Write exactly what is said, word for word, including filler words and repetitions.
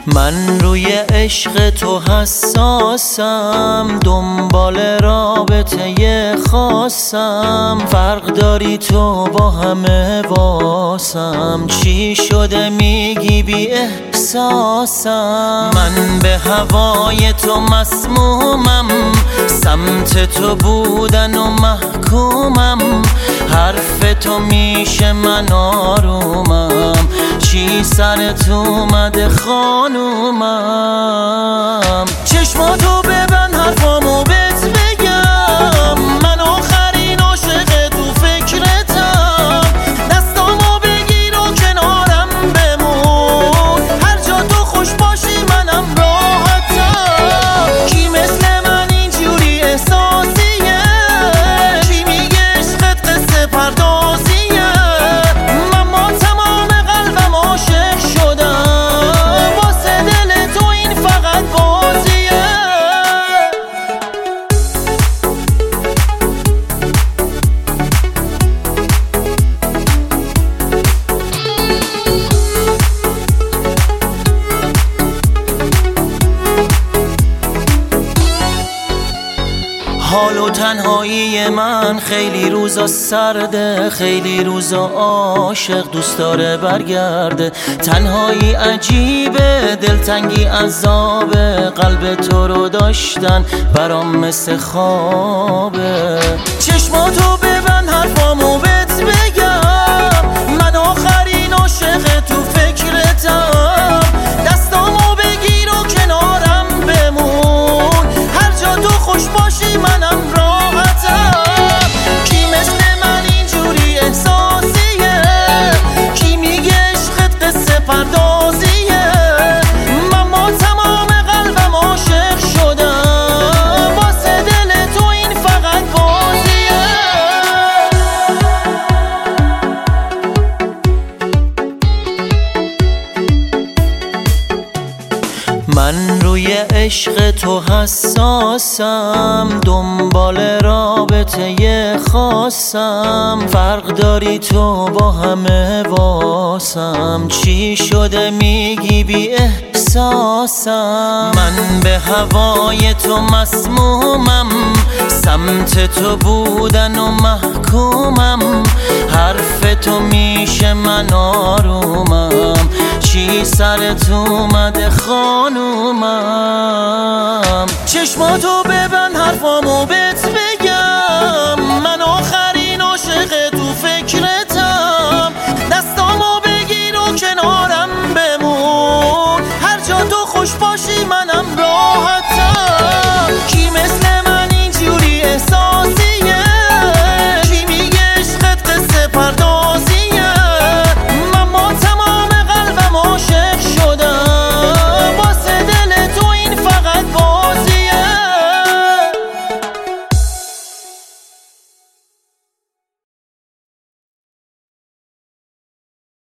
من روی عشق تو حساسم، دنبال رابطه خاصم. فرق داری تو با همه واسم، چی شده میگی بی احساسم؟ من به هوای تو مسمومم، سمت تو بودن و محکومم. حرف تو میشه من آرومم، چی سرت اومده خانومم؟ چشماتو ببند حرفامو بهت بگم، من آخرین عاشق تو فکرتم. دستامو بگیر و کنارم بمون، هر جا تو خوش باشی منم راحتم. کی مثل من اینجوری احساسیه؟ کی میگه عشقت قصه پردازیه؟ من با تمام قلبم عاشق شدم، واسه دل تو این فقط بازیه. حال و تنهایی من خیلی روزا سرده، خیلی روزا عاشق دوست داره برگرده. تنهایی عجیبه، دلتنگی عذابه، قلب تو رو داشتن برام مثل خوابه. چشماتو ببند حرفامو بهت بگم، من آخرین عاشق تو فکرتم. دستامو بگیر و کنارم بمون، هر جا تو خوش باشی منم راحتم. کی مثل من اینجوری احساسیه؟ کی میگه عشقت قصه پردازیه؟ من با تمام قلبم عاشق شدم، واسه دل تو این فقط بازیه. من روی عشق تو حساسم، دنبال رابطه خاصم. فرق داری تو با همه واسم، چی شده میگی بی احساسم؟ من به هوای تو مسمومم، سمت تو بودن و محکومم. حرف تو میشه من آرومم، چی سرت اومده خانومم؟ چشماتو ببند حرفامو بهت